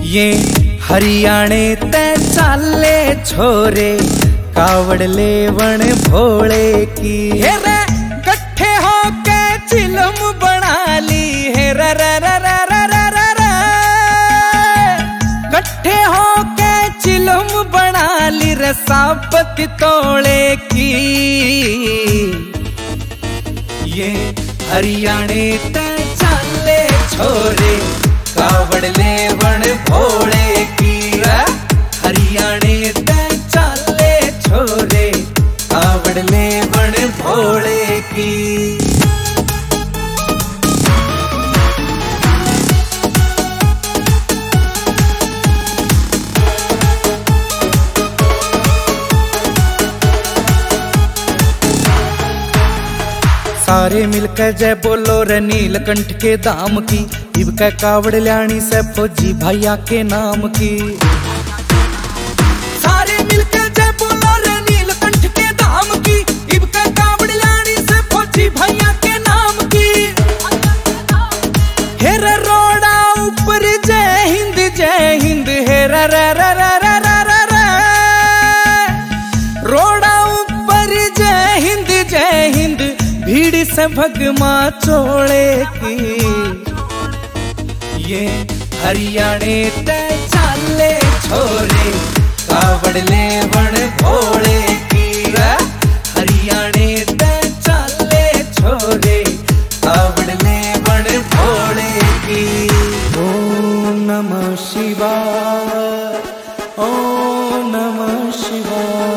ये हरियाणे ते चाले छोरे कावड़ लेवण भोले की हे रे कट्ठे होके चिलम बना ली है रे रे रे रे रे रे रे कट्ठे होके चिलम बना ली रे साबत तोड़े की ये हरियाणे ते चाले छोरे कावड़ लेवण भोले की हरियाणे ते चाले छोरे कावड़ लेवण भोले की। सारे मिलकर जय बोलो रे नीलकंठ के दाम की इब का कावड़ ल्याणी से फौजी भैया के नाम की। सारे मिलकर जय बोलो रे नीलकंठ के दाम की इब का कावड़ ल्याणी से फौजी भैया के नाम की। हे रे रोड़ा ऊपर जय हिंद हे रे रे रे रे रे रे रे रोड़ा ऊपर जय हिंद भीड़ से भगमा चोड़े की ये हरियाणे ते चाले छोरे कावड़ लेवण भोले की हरियाणे ते चाले छोरे कावड़ लेवण भोले की। ओम नमः शिवाय ओम नमः शिवाय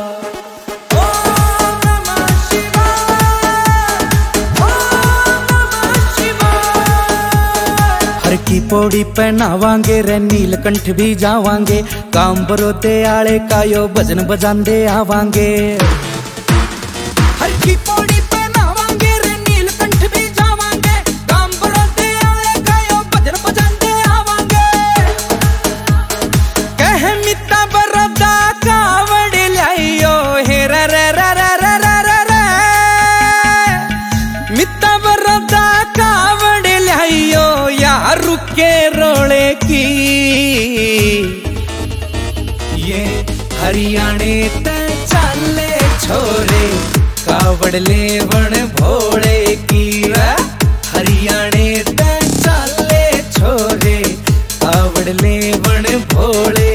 की पौड़ी पे नहावांगे रे नीलकंठ भी जावांगे काम बरोते आले का यो भजन बजांदे आवांगे। हर की पौड़ी पे नहावांगे रे नीलकंठ भी जावांगे काम बरोते आले का यो भजन बजांदे आवांगे। कह मिता बरदा कावड़ लाइयो हे रे रे रे रे रे रे रे मिता बरदा कावड़ लाइयो यार रुके रोले की ये हरियाणे ते चाले छोरे कावड़ लेवण भोले की हरियाणे ते चाले छोरे कावड़ लेवण भोले